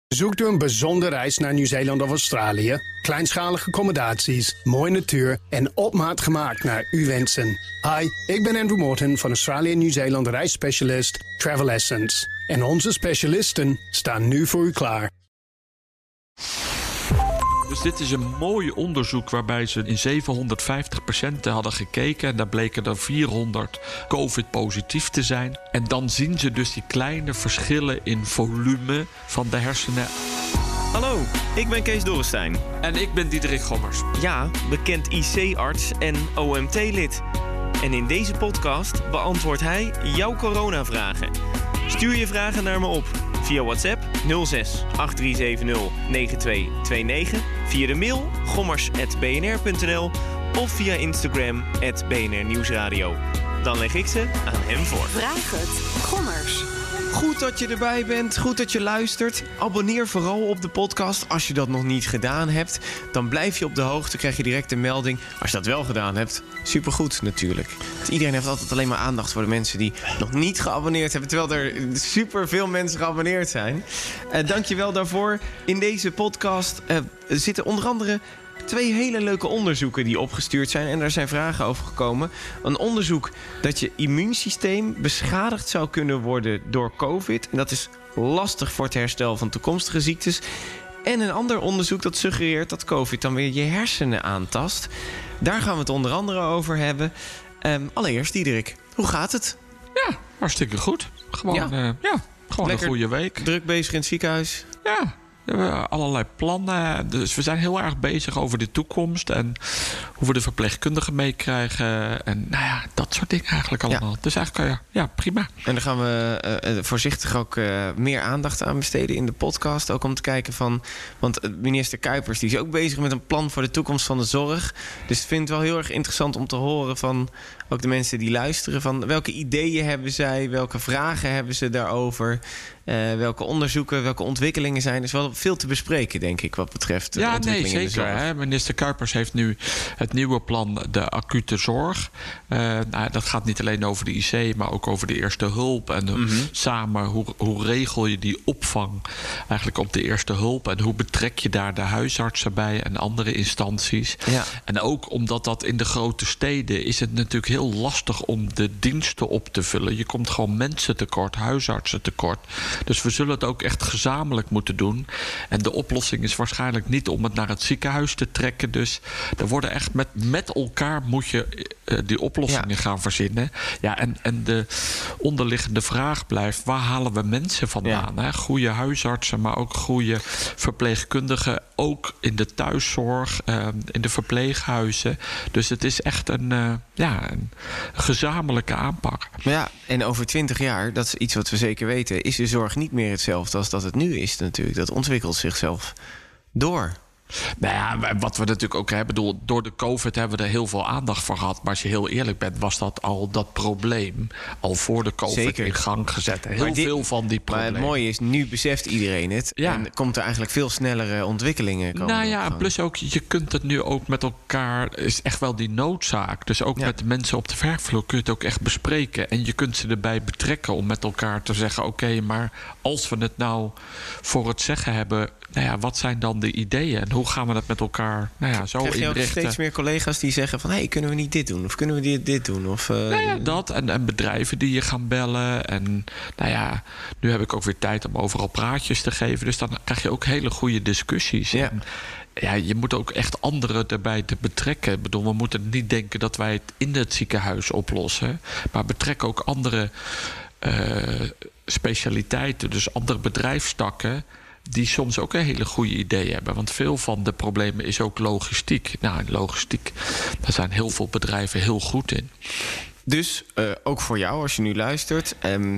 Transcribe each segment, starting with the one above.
Zoekt u een bijzondere reis naar Nieuw-Zeeland of Australië? Kleinschalige accommodaties, mooie natuur en op maat gemaakt naar uw wensen. Hi, ik ben Andrew Morton van Australië en Nieuw-Zeeland reisspecialist Travel Essence. En onze specialisten staan nu voor u klaar. Dus dit is een mooi onderzoek waarbij ze in 750 patiënten hadden gekeken. En daar bleken er 400 COVID-positief te zijn. En dan zien ze dus die kleine verschillen in volume van de hersenen. Hallo, ik ben Kees Dorrestein. En ik ben Diederik Gommers. Ja, bekend IC-arts en OMT-lid. En in deze podcast beantwoordt hij jouw coronavragen. Stuur je vragen naar me op via WhatsApp 06 8370 9229, via de mail gommers@bnr.nl of via Instagram @BNR Nieuwsradio. Dan leg ik ze aan hem voor. Vraag het, Gommers. Goed dat je erbij bent, goed dat je luistert. Abonneer vooral op de podcast als je dat nog niet gedaan hebt. Dan blijf je op de hoogte, krijg je direct een melding. Als je dat wel gedaan hebt, supergoed natuurlijk. Want iedereen heeft altijd alleen maar aandacht voor de mensen die nog niet geabonneerd hebben, terwijl er superveel mensen geabonneerd zijn. Dank je wel daarvoor. In deze podcast zitten onder andere 2 hele leuke onderzoeken die opgestuurd zijn. En daar zijn vragen over gekomen. Een onderzoek dat je immuunsysteem beschadigd zou kunnen worden door COVID. En dat is lastig voor het herstel van toekomstige ziektes. En een ander onderzoek dat suggereert dat COVID dan weer je hersenen aantast. Daar gaan we het onder andere over hebben. Allereerst, Diederik, hoe gaat het? Ja, hartstikke goed. Gewoon Lekker een goede week. Druk bezig in het ziekenhuis? Ja. We hebben allerlei plannen. Dus we zijn heel erg bezig over de toekomst. En hoe we de verpleegkundigen meekrijgen. En nou ja, dat soort dingen eigenlijk allemaal. Ja. Dus eigenlijk, prima. En daar gaan we voorzichtig ook meer aandacht aan besteden in de podcast. Ook om te kijken van... Want minister Kuipers die is ook bezig met een plan voor de toekomst van de zorg. Dus ik vind het wel heel erg interessant om te horen van... ook de mensen die luisteren, van welke ideeën hebben zij? Welke vragen hebben ze daarover? Welke onderzoeken, welke ontwikkelingen zijn? Er is wel veel te bespreken, denk ik, wat betreft de ontwikkelingen in de zorg. Hè? Minister Kuipers heeft nu het nieuwe plan, de acute zorg. Dat gaat niet alleen over de IC, maar ook over de eerste hulp. En samen, hoe regel je die opvang eigenlijk op de eerste hulp? En hoe betrek je daar de huisartsen bij en andere instanties? Ja. En ook omdat dat in de grote steden is het natuurlijk heel lastig om de diensten op te vullen. Je komt gewoon mensen tekort, huisartsen tekort. Dus we zullen het ook echt gezamenlijk moeten doen. En de oplossing is waarschijnlijk niet om het naar het ziekenhuis te trekken. Dus er worden echt met elkaar moet je die oplossingen gaan verzinnen. Ja, en de onderliggende vraag blijft, waar halen we mensen vandaan? Ja. Hè? Goede huisartsen, maar ook goede verpleegkundigen. Ook in de thuiszorg, in de verpleeghuizen. Dus het is echt een gezamenlijke aanpak. Maar ja, en over 20 jaar, dat is iets wat we zeker weten, is de zorg niet meer hetzelfde als dat het nu is natuurlijk. Dat ontwikkelt zichzelf door. Nou ja, wat we natuurlijk ook hebben, door de COVID hebben we er heel veel aandacht voor gehad. Maar als je heel eerlijk bent, was dat probleem al voor de COVID in gang gezet. Heel veel van die problemen. Maar het mooie is, nu beseft iedereen het. Ja. En komt er eigenlijk veel snellere ontwikkelingen komen. Nou ja, plus ook, je kunt het nu ook met elkaar, is echt wel die noodzaak. Dus ook met de mensen op de werkvloer kun je het ook echt bespreken. En je kunt ze erbij betrekken om met elkaar te zeggen, oké, maar als we het nou voor het zeggen hebben, nou ja, wat zijn dan de ideeën? En hoe gaan we dat met elkaar zo inrichten? Krijg je ook steeds meer collega's die zeggen van, kunnen we niet dit doen? Of kunnen we dit doen? Of, dat. En bedrijven die je gaan bellen. En nu heb ik ook weer tijd om overal praatjes te geven. Dus dan krijg je ook hele goede discussies. Ja. En je moet ook echt anderen erbij te betrekken. Ik bedoel, we moeten niet denken dat wij het in het ziekenhuis oplossen. Maar betrek ook andere specialiteiten. Dus andere bedrijfstakken die soms ook een hele goede idee hebben. Want veel van de problemen is ook logistiek. Nou, in logistiek, daar zijn heel veel bedrijven heel goed in. Dus ook voor jou, als je nu luistert,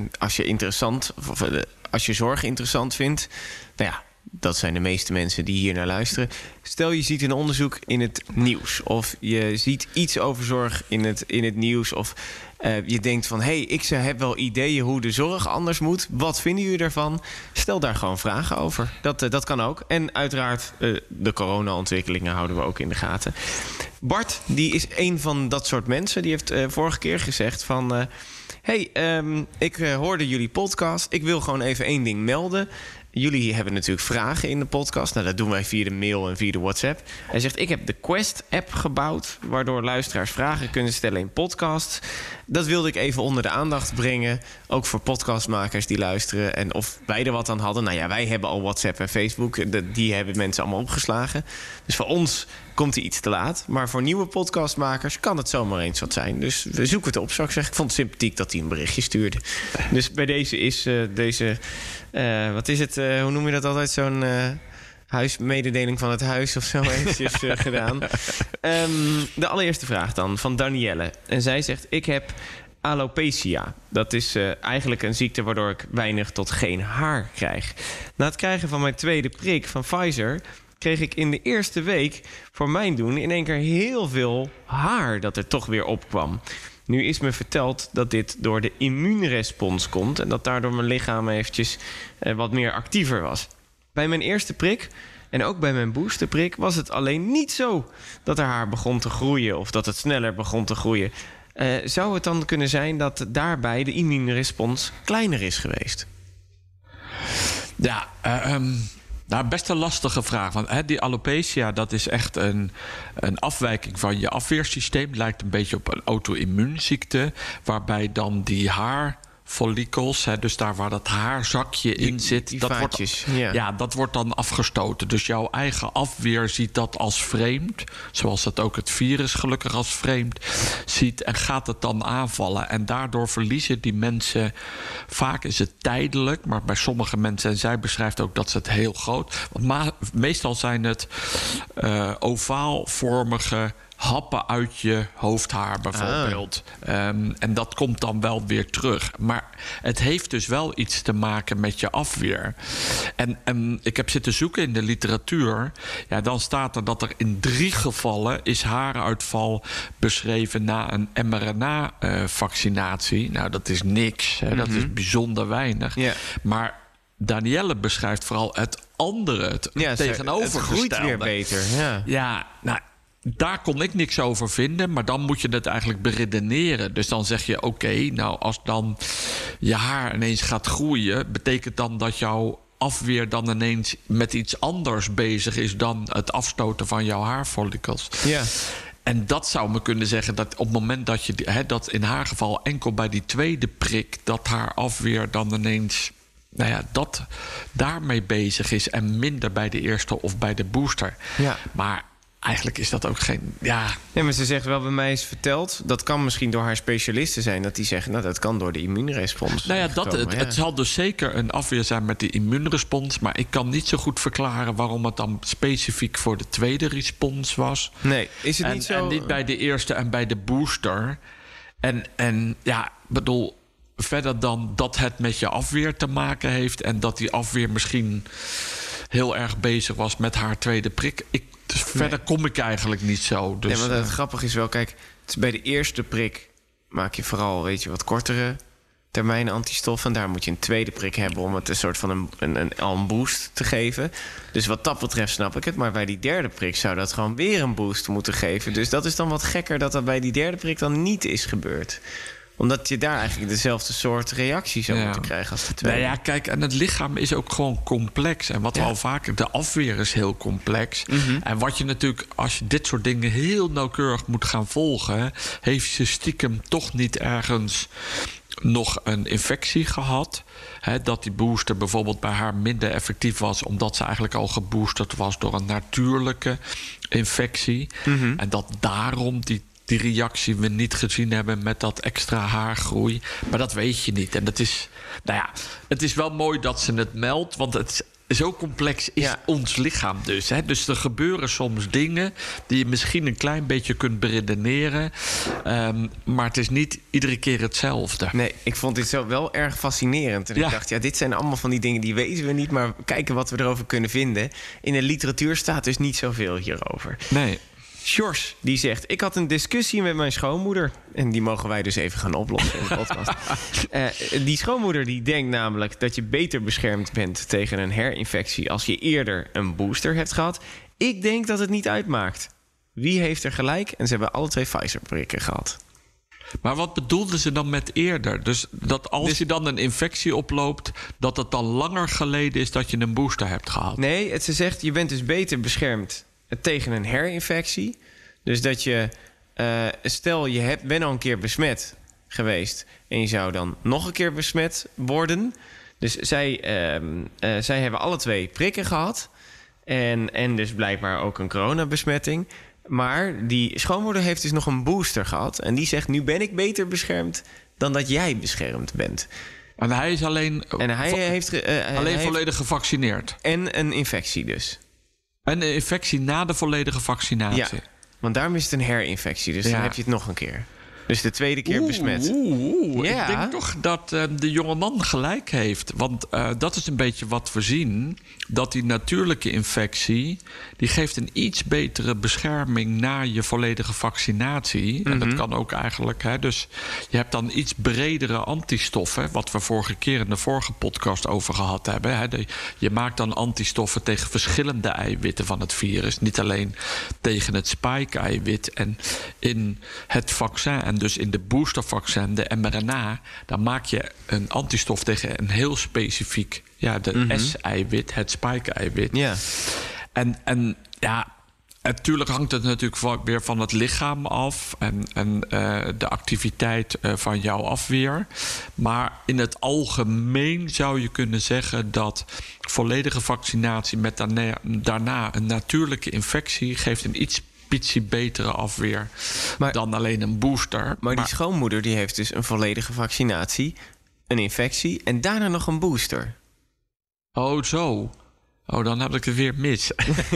als je zorg interessant vindt, dat zijn de meeste mensen die hier naar luisteren. Stel je ziet een onderzoek in het nieuws, of je ziet iets over zorg in het nieuws, of je denkt van, ik heb wel ideeën hoe de zorg anders moet. Wat vinden jullie daarvan? Stel daar gewoon vragen over. Dat kan ook. En uiteraard, de corona-ontwikkelingen houden we ook in de gaten. Bart, die is een van dat soort mensen. Die heeft vorige keer gezegd van, ik hoorde jullie podcast. Ik wil gewoon even één ding melden. jullie hebben natuurlijk vragen in de podcast. Nou, dat doen wij via de mail en via de WhatsApp. Hij zegt, ik heb de Quest-app gebouwd, waardoor luisteraars vragen kunnen stellen in podcasts. Dat wilde ik even onder de aandacht brengen. Ook voor podcastmakers die luisteren. En of wij er wat aan hadden. Nou ja, wij hebben al WhatsApp en Facebook. Die hebben mensen allemaal opgeslagen. Dus voor ons komt hij iets te laat. Maar voor nieuwe podcastmakers kan het zomaar eens wat zijn. Dus we zoeken het op, zou ik zeggen. Ik vond het sympathiek dat hij een berichtje stuurde. Dus bij deze is deze... wat is het? Hoe noem je dat altijd? Zo'n huismededeling van het huis of zo eventjes gedaan. De allereerste vraag dan, van Danielle. En zij zegt, ik heb alopecia. Dat is eigenlijk een ziekte waardoor ik weinig tot geen haar krijg. Na het krijgen van mijn tweede prik van Pfizer kreeg ik in de eerste week voor mijn doen in één keer heel veel haar dat er toch weer opkwam. Nu is me verteld dat dit door de immuunrespons komt en dat daardoor mijn lichaam eventjes wat meer actiever was. Bij mijn eerste prik en ook bij mijn boosterprik was het alleen niet zo dat er haar begon te groeien of dat het sneller begon te groeien. Zou het dan kunnen zijn dat daarbij de immuunrespons kleiner is geweest? Ja, nou, best een lastige vraag. Want die alopecia, dat is echt een afwijking van je afweersysteem. Het lijkt een beetje op een auto-immuunziekte. Waarbij dan die haarfollikels, dus daar waar dat haarzakje in zit, dat wordt dan afgestoten. Dus jouw eigen afweer ziet dat als vreemd. Zoals dat ook het virus gelukkig als vreemd ziet. En gaat het dan aanvallen. En daardoor verliezen die mensen, vaak is het tijdelijk, maar bij sommige mensen, en zij beschrijft ook dat ze het heel groot. Want meestal zijn het ovaalvormige happen uit je hoofdhaar bijvoorbeeld. En dat komt dan wel weer terug. Maar het heeft dus wel iets te maken met je afweer. En ik heb zitten zoeken in de literatuur. Ja, dan staat er dat er in 3 gevallen is haaruitval beschreven na een mRNA-vaccinatie. Nou, dat is niks. Hè. Dat is bijzonder weinig. Yeah. Maar Danielle beschrijft vooral het andere, het tegenovergestelde. Het groeit weer beter. Ja, nou, daar kon ik niks over vinden, maar dan moet je het eigenlijk beredeneren. Dus dan zeg je, oké, nou als dan je haar ineens gaat groeien, betekent dan dat jouw afweer dan ineens met iets anders bezig is dan het afstoten van jouw haarfollikels. Ja. En dat zou me kunnen zeggen dat op het moment dat je dat in haar geval enkel bij die tweede prik, dat haar afweer dan ineens, nou ja, dat daarmee bezig is en minder bij de eerste of bij de booster. Ja. Maar eigenlijk is dat ook geen... Ja, maar ze zegt wel, bij mij is verteld, dat kan misschien door haar specialisten zijn, dat die zeggen, nou, dat kan door de immuunrespons. Nou ja, het zal dus zeker een afweer zijn met de immuunrespons, maar ik kan niet zo goed verklaren waarom het dan specifiek voor de tweede respons was. Nee, is het niet zo? En niet bij de eerste en bij de booster. En ja, bedoel, verder dan dat het met je afweer te maken heeft en dat die afweer misschien heel erg bezig was met haar tweede prik. Verder kom ik eigenlijk niet zo. Dus, want het grappige is wel, kijk, het is bij de eerste prik maak je vooral, weet je, wat kortere termijn antistoffen. En daar moet je een tweede prik hebben om het een soort van een boost te geven. Dus wat dat betreft snap ik het. Maar bij die derde prik zou dat gewoon weer een boost moeten geven. Dus dat is dan wat gekker dat dat bij die derde prik dan niet is gebeurd. Omdat je daar eigenlijk dezelfde soort reactie zou moeten krijgen als de tweede. Nou ja, kijk, en het lichaam is ook gewoon complex. En wat we al vaker, de afweer is heel complex. En wat je natuurlijk, als je dit soort dingen heel nauwkeurig moet gaan volgen, heeft je stiekem toch niet ergens nog een infectie gehad. Dat die booster bijvoorbeeld bij haar minder effectief was, omdat ze eigenlijk al geboosterd was door een natuurlijke infectie. En dat daarom die reactie we niet gezien hebben met dat extra haargroei. Maar dat weet je niet. En dat is, nou ja, het is wel mooi dat ze het meldt, want het zo complex is ons lichaam dus. Hè? Dus er gebeuren soms dingen die je misschien een klein beetje kunt beredeneren. Maar het is niet iedere keer hetzelfde. Nee, ik vond dit zo wel erg fascinerend. En ik dacht, dit zijn allemaal van die dingen die weten we niet, maar kijken wat we erover kunnen vinden. In de literatuur staat dus niet zoveel hierover. Nee. Sjors, die zegt, ik had een discussie met mijn schoonmoeder. En die mogen wij dus even gaan oplossen in de podcast. Die schoonmoeder die denkt namelijk dat je beter beschermd bent tegen een herinfectie als je eerder een booster hebt gehad. Ik denk dat het niet uitmaakt. Wie heeft er gelijk? En ze hebben alle 2 Pfizer-prikken gehad. Maar wat bedoelden ze dan met eerder? Dus dat als je dan een infectie oploopt, dat het dan langer geleden is dat je een booster hebt gehad? Nee, ze zegt je bent dus beter beschermd tegen een herinfectie. Dus dat je, stel je bent al een keer besmet geweest en je zou dan nog een keer besmet worden. Dus zij hebben alle 2 prikken gehad en dus blijkbaar ook een coronabesmetting. Maar die schoonmoeder heeft dus nog een booster gehad. En die zegt, nu ben ik beter beschermd dan dat jij beschermd bent. En hij is alleen, volledig gevaccineerd. En een infectie dus. En een infectie na de volledige vaccinatie. Ja, want daarom is het een herinfectie. Dus dan heb je het nog een keer. Dus de tweede keer besmet. Ja. Ik denk toch dat de jongeman gelijk heeft. Want dat is een beetje wat we zien. Dat die natuurlijke infectie, die geeft een iets betere bescherming na je volledige vaccinatie. En dat kan ook eigenlijk. Hè, dus je hebt dan iets bredere antistoffen. Wat we vorige keer in de vorige podcast over gehad hebben. Hè. Je maakt dan antistoffen tegen verschillende eiwitten van het virus. Niet alleen tegen het spike-eiwit. En in het vaccin, en dus in de boostervaccin, de mRNA, dan maak je een antistof tegen een heel specifiek, S-eiwit, het spike-eiwit. Ja. En natuurlijk hangt het natuurlijk weer van het lichaam af en de activiteit van jouw afweer. Maar in het algemeen zou je kunnen zeggen dat volledige vaccinatie met daarna een natuurlijke infectie geeft een iets betere afweer dan alleen een booster. Maar die schoonmoeder die heeft dus een volledige vaccinatie, een infectie en daarna nog een booster. Oh, zo. Oh, dan heb ik het weer mis.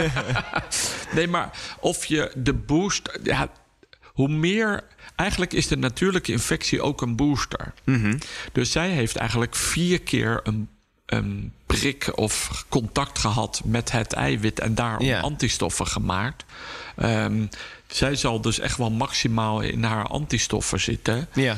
Nee, maar of je de booster... Ja, hoe meer... Eigenlijk is de natuurlijke infectie ook een booster. Mm-hmm. Dus zij heeft eigenlijk 4 keer een prik of contact gehad met het eiwit en daarom antistoffen gemaakt. Zij zal dus echt wel maximaal in haar antistoffen zitten. Ja.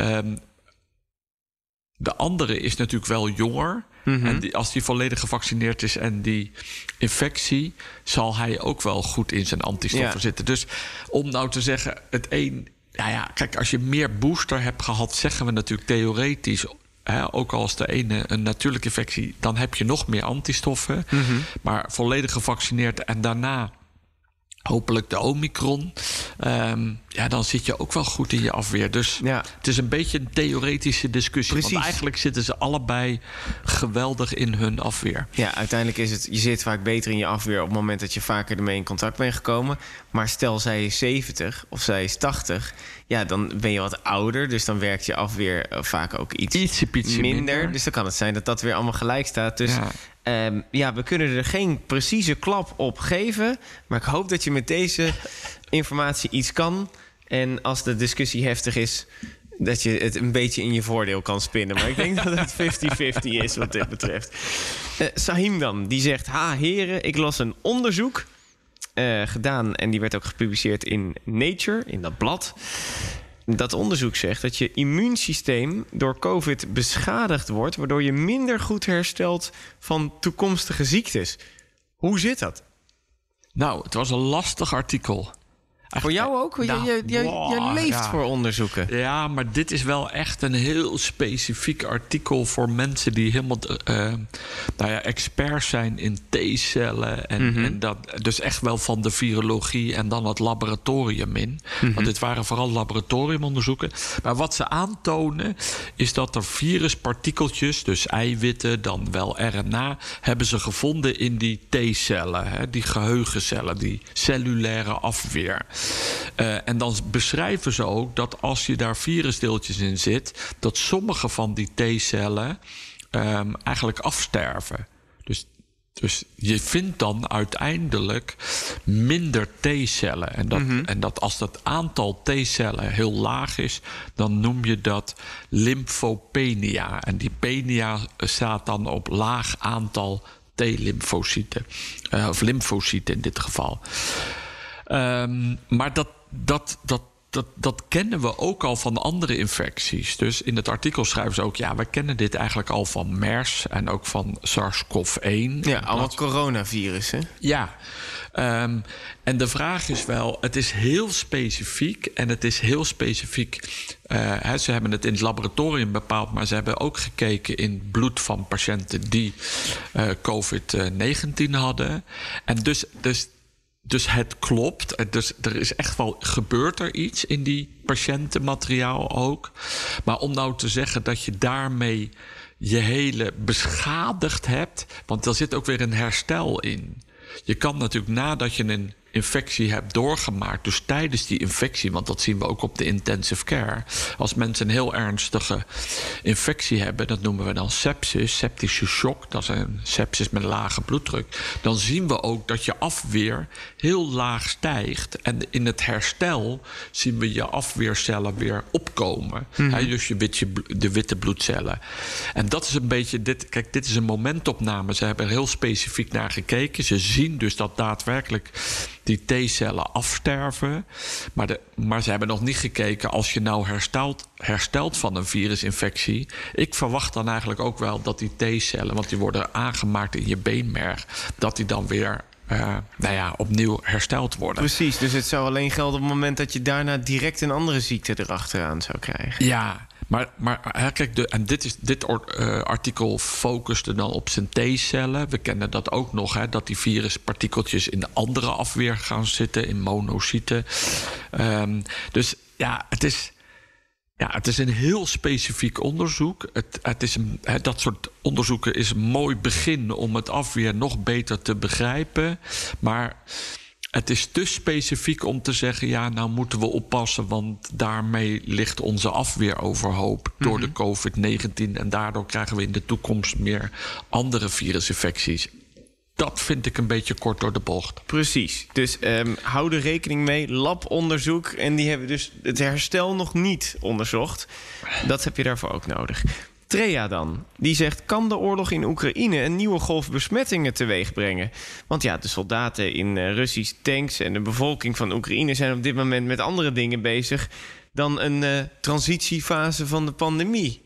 De andere is natuurlijk wel jonger. Mm-hmm. En als die volledig gevaccineerd is en die infectie, zal hij ook wel goed in zijn antistoffen zitten. Dus om nou te zeggen, het een... kijk, als je meer booster hebt gehad, zeggen we natuurlijk theoretisch, ook al is de ene een natuurlijke infectie, dan heb je nog meer antistoffen. Mm-hmm. Maar volledig gevaccineerd en daarna hopelijk de Omicron, dan zit je ook wel goed in je afweer. Dus het is een beetje een theoretische discussie. Precies. Want eigenlijk zitten ze allebei geweldig in hun afweer. Ja, uiteindelijk is het, je zit vaak beter in je afweer op het moment dat je vaker ermee in contact bent gekomen. Maar stel zij is 70 of zij is 80, dan ben je wat ouder. Dus dan werkt je afweer vaak ook iets minder. Dus dan kan het zijn dat dat weer allemaal gelijk staat. Dus we kunnen er geen precieze klap op geven. Maar ik hoop dat je met deze informatie iets kan. En als de discussie heftig is, dat je het een beetje in je voordeel kan spinnen. Maar ik denk dat het 50-50 is wat dit betreft. Sahim dan, die zegt: heren, ik las een onderzoek gedaan. En die werd ook gepubliceerd in Nature, in dat blad. Dat onderzoek zegt dat je immuunsysteem door COVID beschadigd wordt, waardoor je minder goed herstelt van toekomstige ziektes. Hoe zit dat? Nou, het was een lastig artikel. Voor jou ook? Je leeft voor onderzoeken. Ja, maar dit is wel echt een heel specifiek artikel voor mensen die helemaal experts zijn in T-cellen. En dat, dus echt wel van de virologie en dan het laboratorium in. Mm-hmm. Want dit waren vooral laboratoriumonderzoeken. Maar wat ze aantonen is dat er viruspartikeltjes, dus eiwitten, dan wel RNA, hebben ze gevonden in die T-cellen. Die geheugencellen, die cellulaire afweer. En dan beschrijven ze ook dat als je daar virusdeeltjes in zit, dat sommige van die T-cellen eigenlijk afsterven. Dus je vindt dan uiteindelijk minder T-cellen. En dat als dat aantal T-cellen heel laag is, dan noem je dat lymphopenia. En die penia staat dan op laag aantal T-lymfocyten. Of lymfocyten in dit geval. Maar dat dat kennen we ook al van andere infecties. Dus in het artikel schrijven ze ook... we kennen dit eigenlijk al van MERS en ook van SARS-CoV-1. Ja, allemaal coronavirussen. Ja, en de vraag is wel... het is heel specifiek en het is heel specifiek... ze hebben het in het laboratorium bepaald... maar ze hebben ook gekeken in bloed van patiënten... die COVID-19 hadden. En dus het klopt. Dus er is echt wel... gebeurt er iets in die patiëntenmateriaal ook. Maar om nou te zeggen dat je daarmee... je hele beschadigd hebt... want er zit ook weer een herstel in. Je kan natuurlijk nadat je een infectie hebt doorgemaakt... dus tijdens die infectie, want dat zien we ook op de intensive care... als mensen een heel ernstige infectie hebben... dat noemen we dan sepsis, septische shock... dat is een sepsis met lage bloeddruk... dan zien we ook dat je afweer heel laag stijgt... en in het herstel zien we je afweercellen weer opkomen. Mm-hmm. Dus de witte bloedcellen. En dat is een beetje... dit is een momentopname. Ze hebben er heel specifiek naar gekeken. Ze zien dus dat daadwerkelijk... die T-cellen afsterven. Maar ze hebben nog niet gekeken... als je nou herstelt van een virusinfectie... ik verwacht dan eigenlijk ook wel dat die T-cellen... want die worden aangemaakt in je beenmerg... dat die dan weer opnieuw hersteld worden. Precies, dus het zou alleen gelden op het moment... dat je daarna direct een andere ziekte erachteraan zou krijgen. Ja, maar kijk, dit artikel focuste dan op zijn T-cellen. We kennen dat ook nog, dat die viruspartikeltjes in de andere afweer gaan zitten, in monocyten. Dus ja, het is een heel specifiek onderzoek. Dat soort onderzoeken is een mooi begin om het afweer nog beter te begrijpen. Maar het is te specifiek om te zeggen... nou moeten we oppassen, want daarmee ligt onze afweer overhoop... door de COVID-19 en daardoor krijgen we in de toekomst... meer andere virusinfecties. Dat vind ik een beetje kort door de bocht. Precies, dus hou er rekening mee. Labonderzoek, en die hebben dus het herstel nog niet onderzocht. Dat heb je daarvoor ook nodig. Trea dan, die zegt... kan de oorlog in Oekraïne een nieuwe golf besmettingen teweeg brengen? Want ja, de soldaten in Russische tanks... en de bevolking van Oekraïne zijn op dit moment met andere dingen bezig... dan een transitiefase van de pandemie.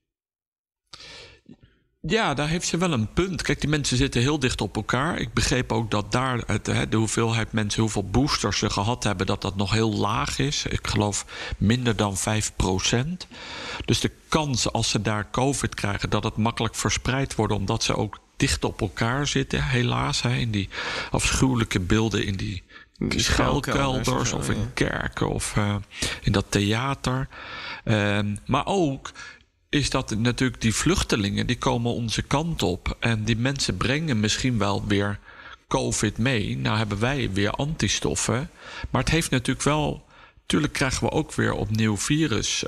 Ja, daar heeft ze wel een punt. Kijk, die mensen zitten heel dicht op elkaar. Ik begreep ook dat daar de hoeveelheid mensen... hoeveel boosters ze gehad hebben, dat nog heel laag is. Ik geloof minder dan 5%. Dus de kans als ze daar COVID krijgen... dat het makkelijk verspreid wordt... omdat ze ook dicht op elkaar zitten, helaas. In die afschuwelijke beelden in die schuilkelders... of in kerken of in dat theater. Maar ook... is dat natuurlijk die vluchtelingen, die komen onze kant op. En die mensen brengen misschien wel weer COVID mee. Nou hebben wij weer antistoffen. Maar het heeft natuurlijk wel... Tuurlijk krijgen we ook weer opnieuw virus...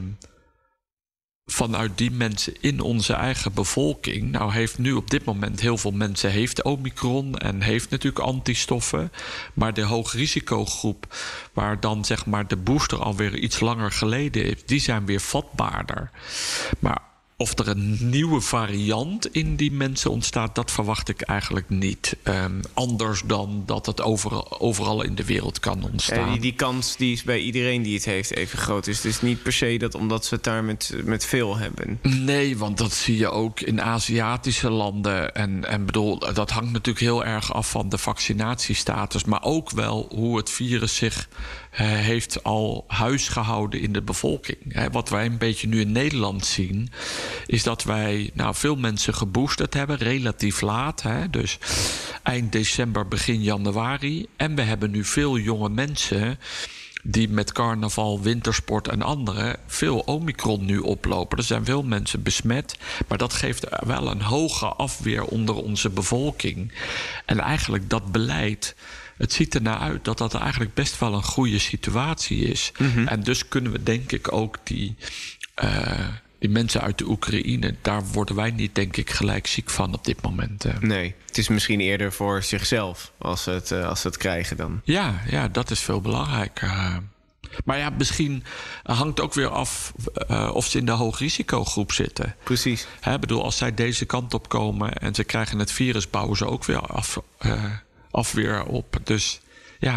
vanuit die mensen in onze eigen bevolking. Nou heeft nu op dit moment heel veel mensen... heeft Omicron en heeft natuurlijk antistoffen. Maar de hoogrisicogroep... waar dan zeg maar de booster alweer iets langer geleden is... die zijn weer vatbaarder. Maar of er een nieuwe variant in die mensen ontstaat... dat verwacht ik eigenlijk niet. Anders dan dat het overal in de wereld kan ontstaan. Die kans die is bij iedereen die het heeft even groot. Dus het is niet per se dat omdat ze het daar met veel hebben. Nee, want dat zie je ook in Aziatische landen. En bedoel, dat hangt natuurlijk heel erg af van de vaccinatiestatus... maar ook wel hoe het virus zich heeft al huisgehouden in de bevolking. Wat wij een beetje nu in Nederland zien... is dat wij veel mensen geboosterd hebben, relatief laat. Dus eind december, begin januari. En we hebben nu veel jonge mensen... die met carnaval, wintersport en andere... veel Omicron nu oplopen. Er zijn veel mensen besmet. Maar dat geeft wel een hoge afweer onder onze bevolking. En eigenlijk dat beleid... Het ziet ernaar uit dat dat eigenlijk best wel een goede situatie is. Mm-hmm. En dus kunnen we denk ik ook die mensen uit de Oekraïne... daar worden wij niet, denk ik, gelijk ziek van op dit moment. Nee, het is misschien eerder voor zichzelf als ze het krijgen dan. Ja, dat is veel belangrijker. Maar ja, misschien hangt ook weer af of ze in de hoogrisicogroep zitten. Precies. Ik bedoel, als zij deze kant op komen en ze krijgen het virus... bouwen ze ook weer afweer op. Dus ja,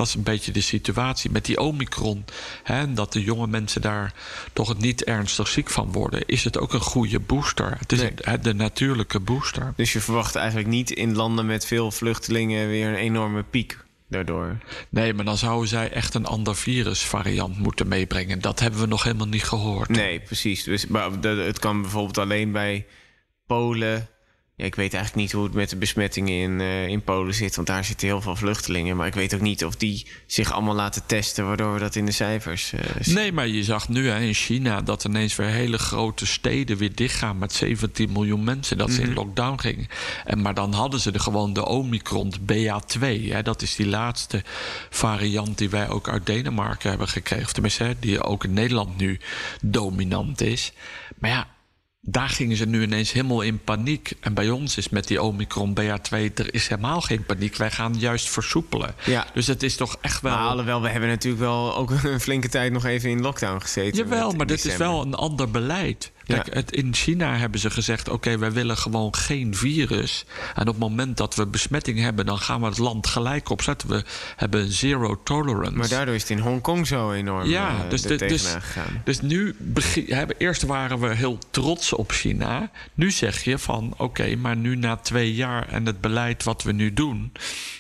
Dat is een beetje de situatie. Met die Omicron, hè, dat de jonge mensen daar toch het niet ernstig ziek van worden, is het ook een goede booster. Het is de natuurlijke booster. Dus je verwacht eigenlijk niet in landen met veel vluchtelingen weer een enorme piek daardoor? Nee, maar dan zouden zij echt een ander virusvariant moeten meebrengen. Dat hebben we nog helemaal niet gehoord. Nee, precies. Dus, maar het kan bijvoorbeeld alleen bij Polen. Ja, ik weet eigenlijk niet hoe het met de besmettingen in Polen zit, want daar zitten heel veel vluchtelingen. Maar ik weet ook niet of die zich allemaal laten testen, waardoor we dat in de cijfers zien. Nee, maar je zag nu in China dat ineens weer hele grote steden weer dichtgaan met 17 miljoen mensen, dat ze in lockdown gingen. Maar dan hadden ze gewoon de Omicron, BA2. Hè, dat is die laatste variant die wij ook uit Denemarken hebben gekregen. Of tenminste, die ook in Nederland nu dominant is. Maar ja, daar gingen ze nu ineens helemaal in paniek. En bij ons is met die Omicron BA2, er is helemaal geen paniek. Wij gaan juist versoepelen. Ja. Dus het is toch echt wel... Maar alhoewel, we hebben natuurlijk wel ook een flinke tijd nog even in lockdown gezeten. Jawel, maar dit is wel een ander beleid. Kijk, in China hebben ze gezegd, oké, wij willen gewoon geen virus. En op het moment dat we besmetting hebben, dan gaan we het land gelijk opzetten. We hebben zero tolerance. Maar daardoor is het in Hongkong zo enorm tegenaan gegaan. Dus nu, eerst waren we heel trots op China. Nu zeg je van, oké, maar nu na 2 jaar en het beleid wat we nu doen,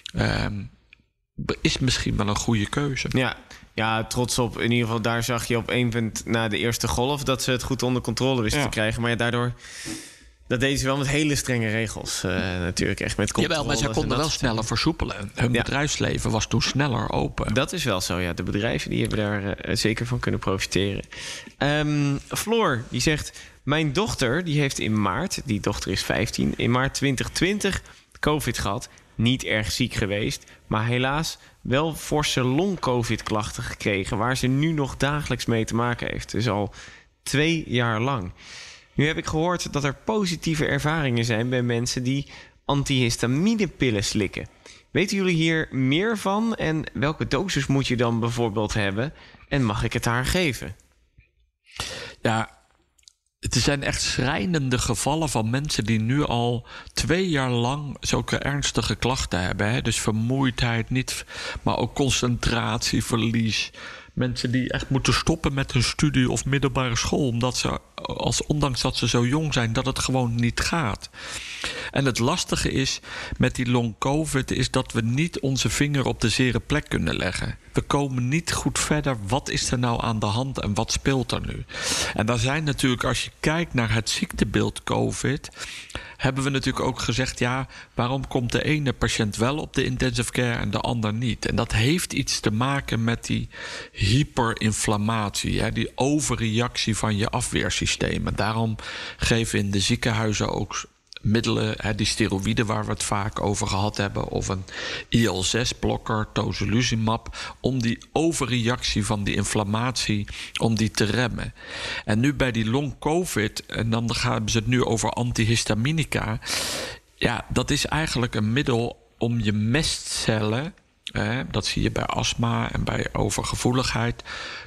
is misschien wel een goede keuze. Ja, trots op. In ieder geval, daar zag je op 1 punt na de eerste golf dat ze het goed onder controle wisten te krijgen. Maar ja, daardoor, dat deden ze wel met hele strenge regels. Natuurlijk, echt met controles. Jawel, maar ze konden wel sneller versoepelen. Hun bedrijfsleven was toen sneller open. Dat is wel zo, ja. De bedrijven die hebben daar zeker van kunnen profiteren. Floor, die zegt, mijn dochter, die heeft in maart, die dochter is 15, in maart 2020 COVID gehad. Niet erg ziek geweest, maar helaas wel forse long-covid-klachten gekregen, waar ze nu nog dagelijks mee te maken heeft. Dus al 2 jaar lang. Nu heb ik gehoord dat er positieve ervaringen zijn bij mensen die antihistaminepillen slikken. Weten jullie hier meer van? En welke dosis moet je dan bijvoorbeeld hebben? En mag ik het haar geven? Ja, het zijn echt schrijnende gevallen van mensen die nu al 2 jaar lang zulke ernstige klachten hebben. Hè? Dus vermoeidheid, maar ook concentratieverlies. Mensen die echt moeten stoppen met hun studie of middelbare school, omdat ze, ondanks dat ze zo jong zijn, dat het gewoon niet gaat. En het lastige is met die long covid is dat we niet onze vinger op de zere plek kunnen leggen. We komen niet goed verder. Wat is er nou aan de hand en wat speelt er nu? En daar zijn natuurlijk, als je kijkt naar het ziektebeeld COVID, hebben we natuurlijk ook gezegd, ja, waarom komt de ene patiënt wel op de intensive care en de ander niet? En dat heeft iets te maken met die hyperinflammatie, hè, die overreactie van je afweersysteem. En daarom geven we in de ziekenhuizen ook middelen, die steroïden waar we het vaak over gehad hebben, of een IL-6-blokker, tocilizumab, om die overreactie van die inflammatie, om die te remmen. En nu bij die long covid, en dan hebben ze het nu over antihistaminica. Ja, dat is eigenlijk een middel om je mestcellen, dat zie je bij astma en bij overgevoeligheid,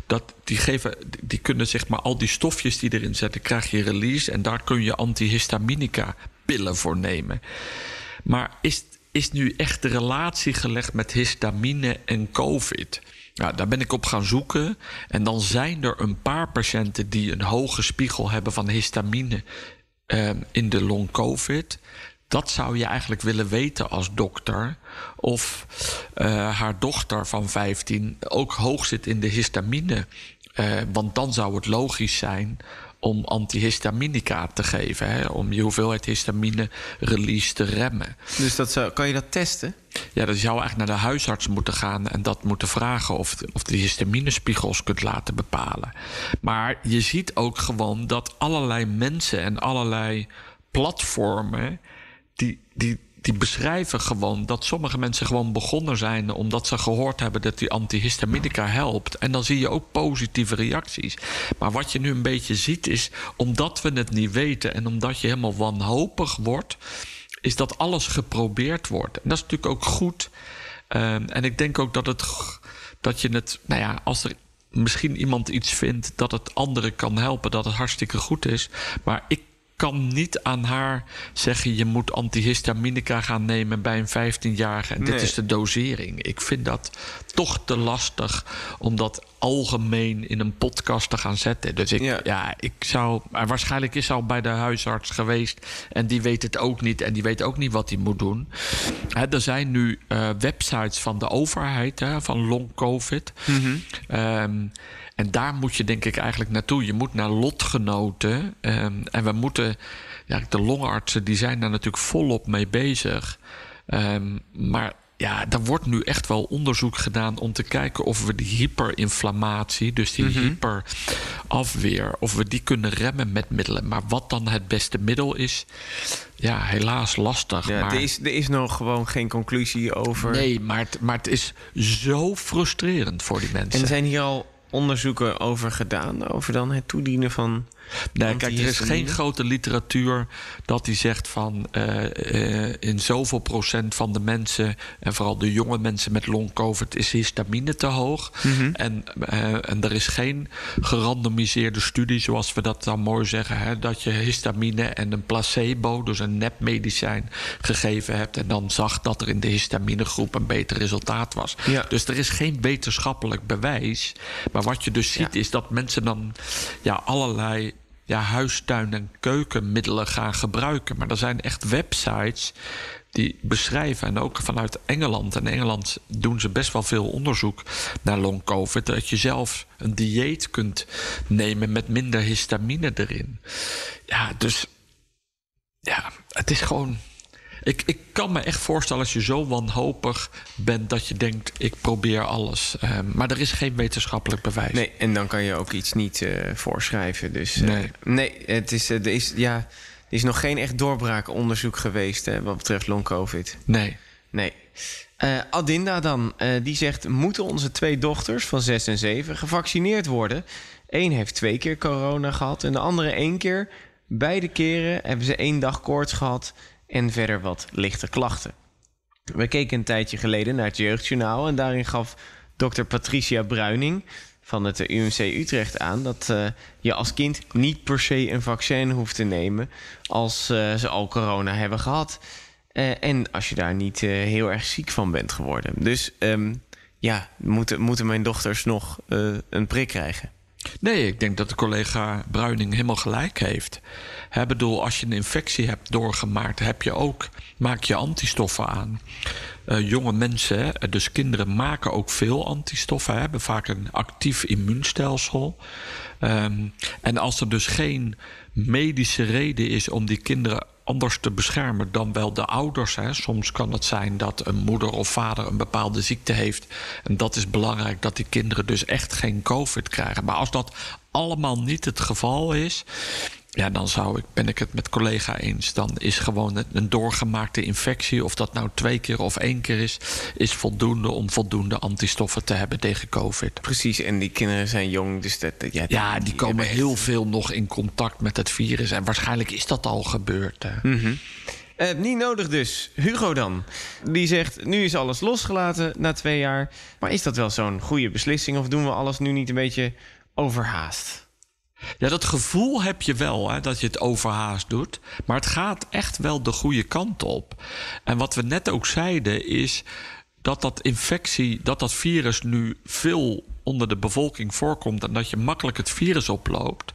die kunnen zeg maar al die stofjes die erin zitten, krijg je release en daar kun je antihistaminica pillen voor nemen. Maar is nu echt de relatie gelegd met histamine en COVID? Ja, daar ben ik op gaan zoeken. En dan zijn er een paar patiënten die een hoge spiegel hebben van histamine in de long COVID. Dat zou je eigenlijk willen weten als dokter. Of haar dochter van 15 ook hoog zit in de histamine. Want dan zou het logisch zijn om antihistaminica te geven. Hè, om je hoeveelheid histamine release te remmen. Dus kan je dat testen? Ja, dan zou eigenlijk naar de huisarts moeten gaan en dat moeten vragen of de histaminespiegels kunt laten bepalen. Maar je ziet ook gewoon dat allerlei mensen en allerlei platformen die beschrijven gewoon dat sommige mensen gewoon begonnen zijn omdat ze gehoord hebben dat die antihistaminica helpt. En dan zie je ook positieve reacties. Maar wat je nu een beetje ziet is, omdat we het niet weten en omdat je helemaal wanhopig wordt, is dat alles geprobeerd wordt. En dat is natuurlijk ook goed. En ik denk ook dat je het, nou ja, als er misschien iemand iets vindt dat het anderen kan helpen, dat het hartstikke goed is. Maar ik kan niet aan haar zeggen... je moet antihistaminica gaan nemen bij een 15-jarige... en dit is de dosering. Ik vind dat toch te lastig om dat algemeen in een podcast te gaan zetten. Dus ik zou... Waarschijnlijk is ze al bij de huisarts geweest... en die weet het ook niet en die weet ook niet wat hij moet doen. Er zijn nu websites van de overheid, van long COVID... en daar moet je denk ik eigenlijk naartoe. Je moet naar lotgenoten. En we moeten... Ja, de longartsen die zijn daar natuurlijk volop mee bezig. Maar ja, er wordt nu echt wel onderzoek gedaan... om te kijken of we die hyperinflammatie... dus die hyperafweer... of we die kunnen remmen met middelen. Maar wat dan het beste middel is... ja, helaas lastig. Ja, maar er is nog gewoon geen conclusie over. Nee, maar het is zo frustrerend voor die mensen. En zijn hier al onderzoeken over gedaan? Over dan het toedienen van... Nee, kijk, er is geen grote literatuur dat die zegt van... in zoveel procent van de mensen... en vooral de jonge mensen met long-covid... is histamine te hoog. En er is geen gerandomiseerde studie... zoals we dat dan mooi zeggen... dat je histamine en een placebo... dus een nepmedicijn gegeven hebt... en dan zag dat er in de histaminegroep... een beter resultaat was. Ja. Dus er is geen wetenschappelijk bewijs. Maar wat je dus ziet is dat mensen dan... allerlei... huistuin- en keukenmiddelen gaan gebruiken. Maar er zijn echt websites die beschrijven... en ook vanuit Engeland... en Engeland doen ze best wel veel onderzoek naar long-covid... dat je zelf een dieet kunt nemen met minder histamine erin. Ja, dus... ja, het is gewoon... Ik kan me echt voorstellen als je zo wanhopig bent... dat je denkt, ik probeer alles. Maar er is geen wetenschappelijk bewijs. Nee, en dan kan je ook iets niet voorschrijven. Dus er is nog geen echt doorbraakonderzoek geweest... wat betreft long-covid. Nee. Adinda dan, die zegt... moeten onze 2 dochters van 6 en 7 gevaccineerd worden? Eén heeft 2 keer corona gehad en de andere 1 keer. Beide keren hebben ze 1 dag koorts gehad... en verder wat lichte klachten. We keken een tijdje geleden naar het Jeugdjournaal... en daarin gaf dokter Patricia Bruining van het UMC Utrecht aan... dat je als kind niet per se een vaccin hoeft te nemen... als ze al corona hebben gehad. En als je daar niet heel erg ziek van bent geworden. Dus moeten mijn dochters nog een prik krijgen? Nee, ik denk dat de collega Bruining helemaal gelijk heeft. Ik bedoel, als je een infectie hebt doorgemaakt... maak je antistoffen aan. Jonge mensen, dus kinderen, maken ook veel antistoffen... hebben vaak een actief immuunstelsel. En als er dus geen medische reden is om die kinderen... anders te beschermen dan wel de ouders. Soms kan het zijn dat een moeder of vader een bepaalde ziekte heeft. En dat is belangrijk dat die kinderen dus echt geen COVID krijgen. Maar als dat allemaal niet het geval is... ja, dan ben ik het met collega eens. Dan is gewoon een doorgemaakte infectie... of dat nou 2 keer of 1 keer is voldoende... om voldoende antistoffen te hebben tegen COVID. Precies, en die kinderen zijn jong. Dus die komen heel veel nog in contact met het virus. En waarschijnlijk is dat al gebeurd. Niet nodig dus. Hugo dan. Die zegt, nu is alles losgelaten na 2 jaar. Maar is dat wel zo'n goede beslissing... of doen we alles nu niet een beetje overhaast? Ja, dat gevoel heb je wel, dat je het overhaast doet. Maar het gaat echt wel de goede kant op. En wat we net ook zeiden is dat virus nu veel onder de bevolking voorkomt... en dat je makkelijk het virus oploopt...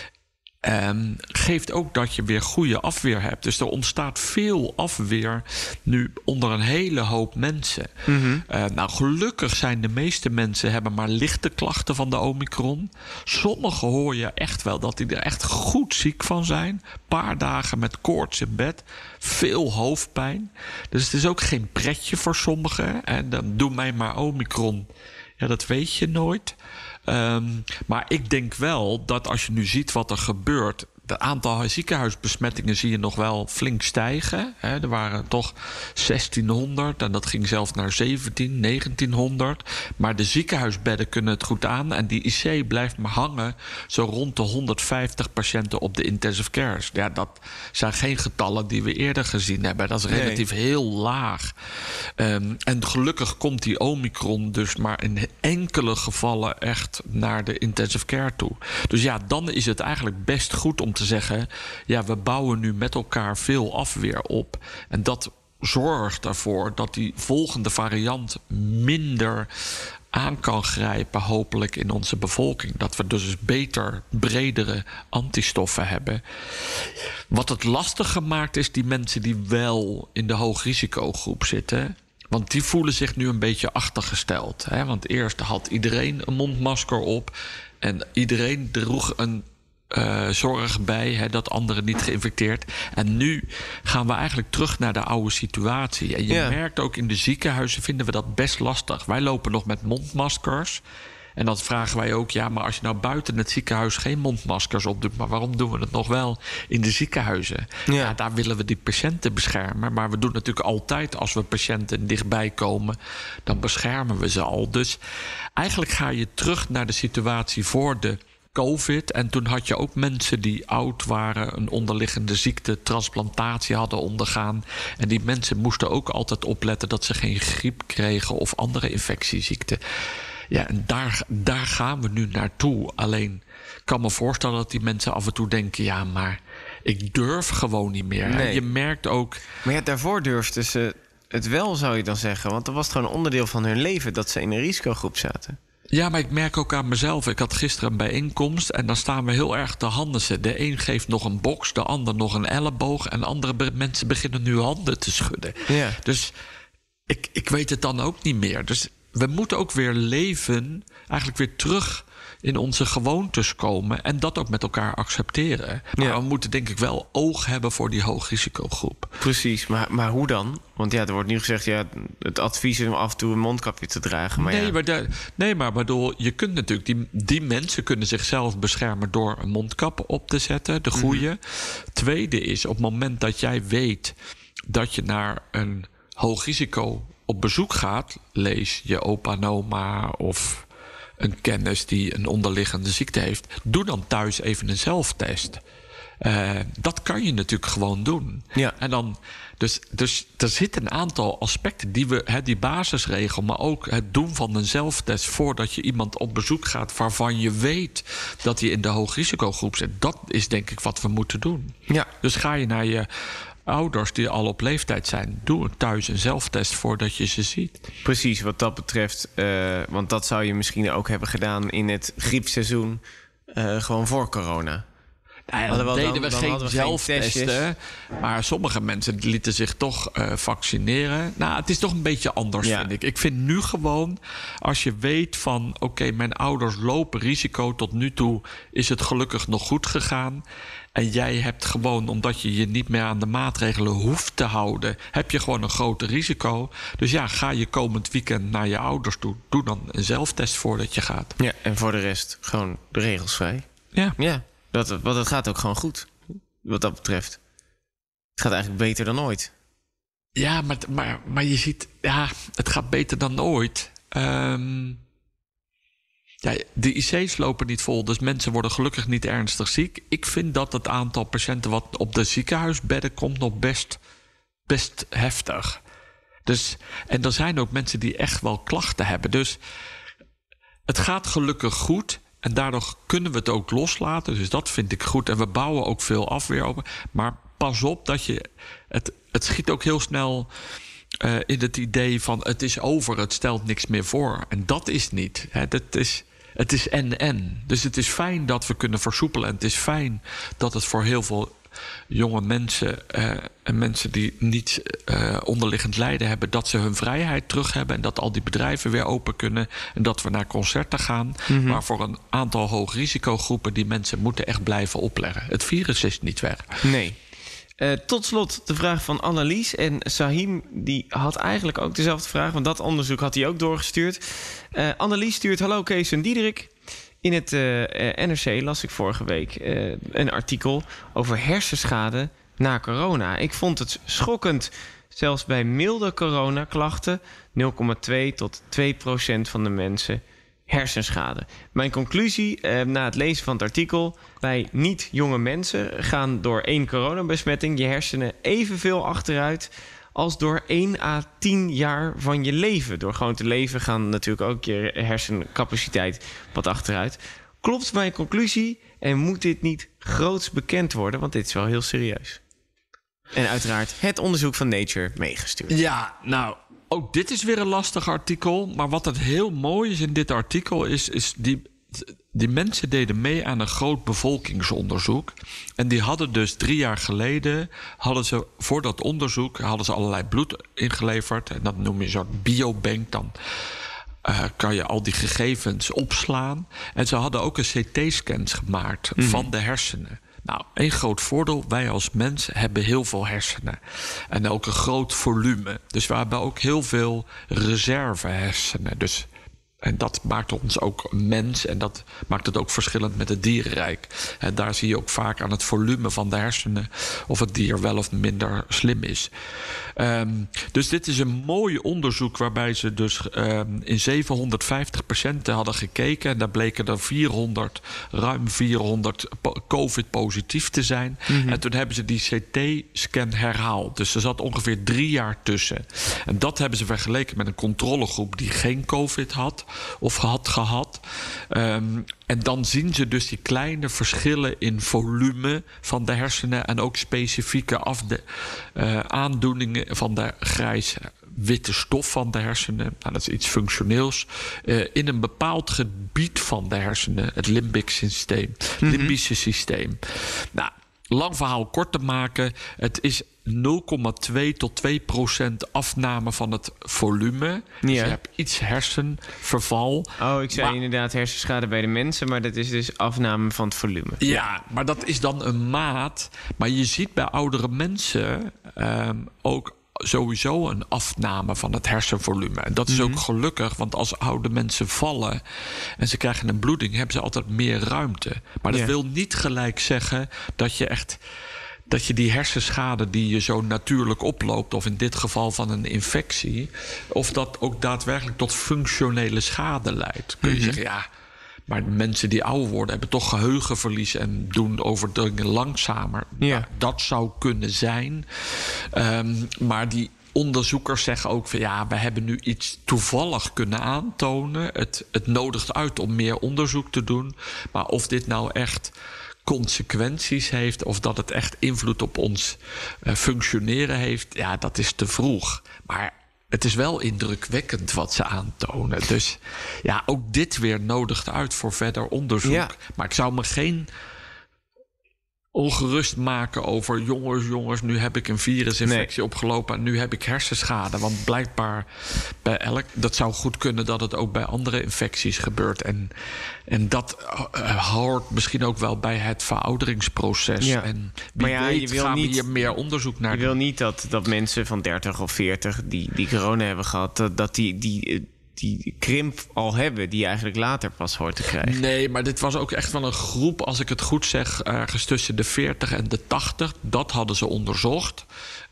geeft ook dat je weer goede afweer hebt. Dus er ontstaat veel afweer nu onder een hele hoop mensen. Gelukkig zijn de meeste mensen... hebben maar lichte klachten van de Omicron. Sommigen hoor je echt wel dat die er echt goed ziek van zijn. Een paar dagen met koorts in bed. Veel hoofdpijn. Dus het is ook geen pretje voor sommigen. En dan doe mij maar Omicron. Ja, dat weet je nooit. Maar ik denk wel dat als je nu ziet wat er gebeurt... het aantal ziekenhuisbesmettingen zie je nog wel flink stijgen. Er waren toch 1600 en dat ging zelfs naar 1900. Maar de ziekenhuisbedden kunnen het goed aan. En die IC blijft maar hangen zo rond de 150 patiënten op de intensive care. Ja, dat zijn geen getallen die we eerder gezien hebben. Dat is relatief heel laag. En gelukkig komt die Omicron dus maar in enkele gevallen echt naar de intensive care toe. Dus ja, dan is het eigenlijk best goed om te te zeggen, ja, we bouwen nu met elkaar veel afweer op. En dat zorgt ervoor dat die volgende variant minder aan kan grijpen, hopelijk in onze bevolking. Dat we dus beter, bredere antistoffen hebben. Wat het lastiger maakt is die mensen die wel in de hoogrisicogroep zitten. Want die voelen zich nu een beetje achtergesteld. Hè? Want eerst had iedereen een mondmasker op. En iedereen droeg een zorg bij, hè, dat anderen niet geïnfecteerd. En nu gaan we eigenlijk terug naar de oude situatie. En je merkt ook in de ziekenhuizen vinden we dat best lastig. Wij lopen nog met mondmaskers. En dan vragen wij ook, ja, maar als je nou buiten het ziekenhuis geen mondmaskers opdoet, maar waarom doen we het nog wel in de ziekenhuizen? Ja, daar willen we die patiënten beschermen. Maar we doen natuurlijk altijd, als we patiënten dichtbij komen, dan beschermen we ze al. Dus eigenlijk ga je terug naar de situatie voor de COVID. En toen had je ook mensen die oud waren, een onderliggende ziekte, transplantatie hadden ondergaan. En die mensen moesten ook altijd opletten dat ze geen griep kregen of andere infectieziekten. Ja, en daar gaan we nu naartoe. Alleen, ik kan me voorstellen dat die mensen af en toe denken, ja, maar ik durf gewoon niet meer. Nee. Je merkt ook. Maar ja, daarvoor durfden ze het wel, zou je dan zeggen. Want dan was het gewoon een onderdeel van hun leven dat ze in een risicogroep zaten. Ja, maar ik merk ook aan mezelf. Ik had gisteren een bijeenkomst en dan staan we heel erg te handensen. De een geeft nog een box, de ander nog een elleboog. En andere mensen beginnen nu handen te schudden. Ja. Dus ik weet het dan ook niet meer. Dus we moeten ook weer leven, eigenlijk weer terug in onze gewoontes komen en dat ook met elkaar accepteren. Maar we moeten denk ik wel oog hebben voor die hoogrisicogroep. Precies, maar hoe dan? Want ja, er wordt nu gezegd, ja, het advies is om af en toe een mondkapje te dragen. Maar maar bedoel, je kunt natuurlijk die mensen kunnen zichzelf beschermen door een mondkap op te zetten, de goede. Tweede is, op het moment dat jij weet dat je naar een hoogrisico op bezoek gaat, lees je opa en oma of een kennis die een onderliggende ziekte heeft, doe dan thuis even een zelftest. Dat kan je natuurlijk gewoon doen. Ja. En dan, dus er zitten een aantal aspecten die basisregel, maar ook het doen van een zelftest voordat je iemand op bezoek gaat waarvan je weet dat hij in de hoogrisicogroep zit. Dat is denk ik wat we moeten doen. Ja. Dus ga je naar je ouders die al op leeftijd zijn, doe thuis een zelftest voordat je ze ziet. Precies, wat dat betreft. Want dat zou je misschien ook hebben gedaan in het griepseizoen, gewoon voor corona. Dan deden we geen zelftesten. Maar sommige mensen lieten zich toch vaccineren. Nou, het is toch een beetje anders, vind ik. Ik vind nu gewoon, als je weet van, oké, mijn ouders lopen risico. Tot nu toe is het gelukkig nog goed gegaan. En jij hebt gewoon, omdat je je niet meer aan de maatregelen hoeft te houden, heb je gewoon een groter risico. Dus ja, ga je komend weekend naar je ouders toe. Doe dan een zelftest voordat je gaat. Ja, en voor de rest gewoon de regels vrij. Ja. Want het gaat ook gewoon goed, wat dat betreft. Het gaat eigenlijk beter dan ooit. Ja, maar je ziet, ja, het gaat beter dan ooit. De IC's lopen niet vol, dus mensen worden gelukkig niet ernstig ziek. Ik vind dat het aantal patiënten wat op de ziekenhuisbedden komt nog best heftig. Dus, en er zijn ook mensen die echt wel klachten hebben. Dus het gaat gelukkig goed. En daardoor kunnen we het ook loslaten. Dus dat vind ik goed. En we bouwen ook veel afweer op. Maar pas op dat je het schiet ook heel snel in het idee van het is over, het stelt niks meer voor. En dat is niet. Het is en. Dus het is fijn dat we kunnen versoepelen. En het is fijn dat het voor heel veel jonge mensen en mensen die niet onderliggend lijden hebben, dat ze hun vrijheid terug hebben en dat al die bedrijven weer open kunnen en dat we naar concerten gaan. Mm-hmm. Maar voor een aantal hoogrisicogroepen, die mensen moeten echt blijven opleggen. Het virus is niet weg. Nee. Tot slot de vraag van Annelies. En Sahim die had eigenlijk ook dezelfde vraag, want dat onderzoek had hij ook doorgestuurd. Annelies stuurt: hallo Kees en Diederik. In het NRC las ik vorige week een artikel over hersenschade na corona. Ik vond het schokkend. Zelfs bij milde coronaklachten 0,2 tot 2% van de mensen hersenschade. Mijn conclusie na het lezen van het artikel: bij niet jonge mensen gaan door 1 coronabesmetting je hersenen evenveel achteruit als door 1 à 10 jaar van je leven. Door gewoon te leven gaan natuurlijk ook je hersencapaciteit wat achteruit. Klopt mijn conclusie en moet dit niet groots bekend worden? Want dit is wel heel serieus. En uiteraard het onderzoek van Nature meegestuurd. Ja, nou, ook dit is weer een lastig artikel. Maar wat het heel mooi is in dit artikel is die mensen deden mee aan een groot bevolkingsonderzoek. En die hadden dus 3 jaar geleden, voor dat onderzoek hadden ze allerlei bloed ingeleverd. En dat noem je een soort biobank. Dan kan je al die gegevens opslaan. En ze hadden ook een CT-scans gemaakt van de hersenen. Nou, één groot voordeel. Wij als mens hebben heel veel hersenen. En ook een groot volume. Dus we hebben ook heel veel reserve hersenen. En dat maakt ons ook een mens. En dat maakt het ook verschillend met het dierenrijk. En daar zie je ook vaak aan het volume van de hersenen of het dier wel of minder slim is. Dus dit is een mooi onderzoek waarbij ze dus in 750 patiënten hadden gekeken. En daar bleken er ruim 400 COVID-positief te zijn. En toen hebben ze die CT-scan herhaald. Dus er zat ongeveer 3 jaar tussen. En dat hebben ze vergeleken met een controlegroep die geen COVID had of had gehad. En dan zien ze dus die kleine verschillen in volume van de hersenen en ook specifieke aandoeningen van de grijs-witte stof van de hersenen. Nou, dat is iets functioneels. In een bepaald gebied van de hersenen, het limbische systeem. Nou, lang verhaal kort te maken. Het is 0,2 tot 2% afname van het volume. Dus je hebt iets hersenverval. Oh, ik zei inderdaad hersenschade bij de mensen, maar dat is dus afname van het volume. Ja, maar dat is dan een maat. Maar je ziet bij oudere mensen ook sowieso een afname van het hersenvolume. En dat is ook gelukkig, want als oude mensen vallen en ze krijgen een bloeding, hebben ze altijd meer ruimte. Maar dat wil niet gelijk zeggen dat je die hersenschade die je zo natuurlijk oploopt, of in dit geval van een infectie, of dat ook daadwerkelijk tot functionele schade leidt. Kun je zeggen, ja, maar mensen die ouder worden hebben toch geheugenverlies en doen over dingen langzamer. Ja. Nou, dat zou kunnen zijn. Maar die onderzoekers zeggen ook van ja, we hebben nu iets toevallig kunnen aantonen. Het nodigt uit om meer onderzoek te doen. Maar of dit nou echt consequenties heeft of dat het echt invloed op ons functioneren heeft, ja, dat is te vroeg. Maar het is wel indrukwekkend wat ze aantonen. Dus ja, ook dit weer nodigt uit voor verder onderzoek. Ja. Maar ik zou me geen ongerust maken over jongens, nu heb ik een virusinfectie opgelopen en nu heb ik hersenschade. Want blijkbaar dat zou goed kunnen dat het ook bij andere infecties gebeurt. En dat hoort misschien ook wel bij het verouderingsproces. Ja. En wie weet gaan we hier meer onderzoek naar doen. Je wil niet dat mensen van 30 of 40 die corona hebben gehad, dat die krimp al hebben, die je eigenlijk later pas hoort te krijgen. Nee, maar dit was ook echt wel een groep, als ik het goed zeg, ergens tussen de 40 en de 80. Dat hadden ze onderzocht.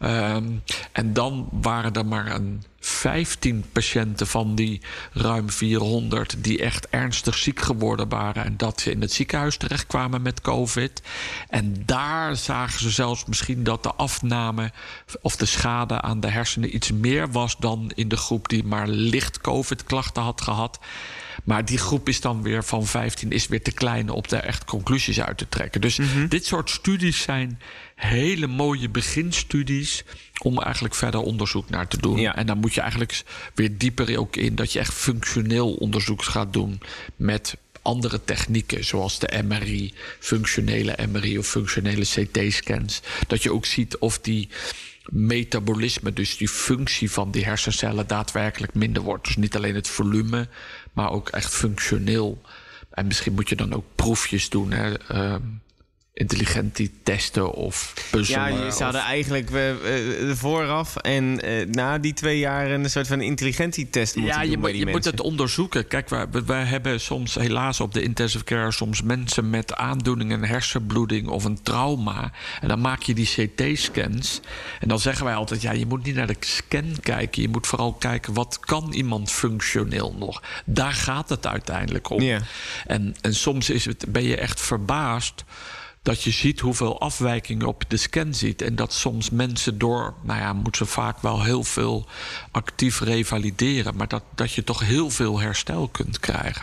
En dan waren er maar 15 patiënten van die ruim 400... die echt ernstig ziek geworden waren en dat ze in het ziekenhuis terechtkwamen met COVID. En daar zagen ze zelfs misschien dat de afname of de schade aan de hersenen iets meer was dan in de groep die maar licht COVID-klachten had gehad. Maar die groep is dan weer van 15 is weer te klein om daar echt conclusies uit te trekken. Dus dit soort studies zijn hele mooie beginstudies om eigenlijk verder onderzoek naar te doen. Ja. En dan moet je eigenlijk weer dieper ook in dat je echt functioneel onderzoek gaat doen met andere technieken, zoals de MRI, functionele MRI of functionele CT-scans. Dat je ook ziet of die metabolisme, dus die functie van die hersencellen daadwerkelijk minder wordt. Dus niet alleen het volume, maar ook echt functioneel. En misschien moet je dan ook proefjes doen, hè? Intelligentie testen of puzzelen. Ja, je zou er eigenlijk vooraf en na die 2 jaar een soort van intelligentietest moeten doen bij die mensen. Je moet het onderzoeken. Kijk, we hebben soms helaas op de intensive care soms mensen met aandoeningen, hersenbloeding of een trauma. En dan maak je die CT-scans. En dan zeggen wij altijd, ja, je moet niet naar de scan kijken. Je moet vooral kijken, wat kan iemand functioneel nog? Daar gaat het uiteindelijk om. Yeah. En soms ben je echt verbaasd dat je ziet hoeveel afwijkingen op de scan ziet. En dat soms mensen moeten ze vaak wel heel veel actief revalideren. Maar dat je toch heel veel herstel kunt krijgen.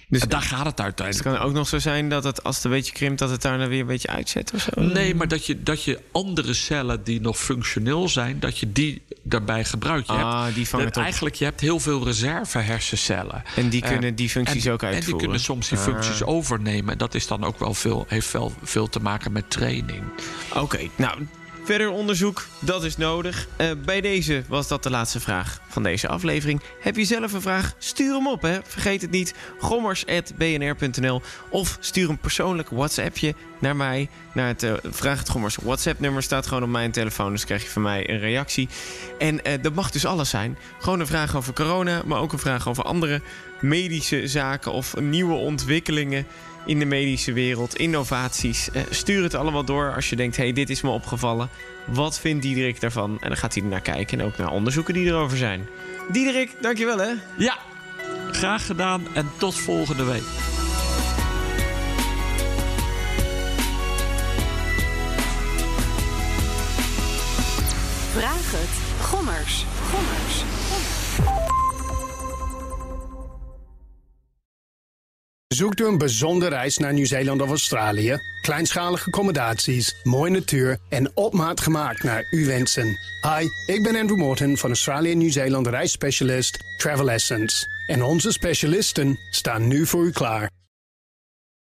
Dus En daar gaat het uiteindelijk. het kan ook nog zo zijn dat het, als het een beetje krimpt, dat het daar dan weer een beetje uitzet of zo? Nee, maar dat je andere cellen die nog functioneel zijn, dat je die daarbij gebruikt. Die vangen het op. Eigenlijk, je hebt heel veel reserve hersencellen. En die kunnen die functies ook En uitvoeren? die kunnen soms die functies overnemen. En dat is dan ook heeft wel veel te maken met training. Oké, nou, verder onderzoek, dat is nodig. Bij deze was dat de laatste vraag van deze aflevering. Heb je zelf een vraag? Stuur hem op, hè. Vergeet het niet, gommers@bnr.nl. Of stuur een persoonlijk WhatsAppje naar mij. Naar het Vraag het Gommers WhatsApp-nummer staat gewoon op mijn telefoon. Dus krijg je van mij een reactie. En dat mag dus alles zijn. Gewoon een vraag over corona, maar ook een vraag over andere medische zaken of nieuwe ontwikkelingen in de medische wereld, innovaties. Stuur het allemaal door als je denkt, hey, dit is me opgevallen. Wat vindt Diederik daarvan? En dan gaat hij er naar kijken en ook naar onderzoeken die erover zijn. Diederik, dankjewel hè. Ja, graag gedaan en tot volgende week. Vraag het. Gommers. Zoekt u een bijzondere reis naar Nieuw-Zeeland of Australië? Kleinschalige accommodaties, mooie natuur en op maat gemaakt naar uw wensen. Hi, ik ben Andrew Morton van Australië en Nieuw-Zeeland reisspecialist Travel Essence. En onze specialisten staan nu voor u klaar.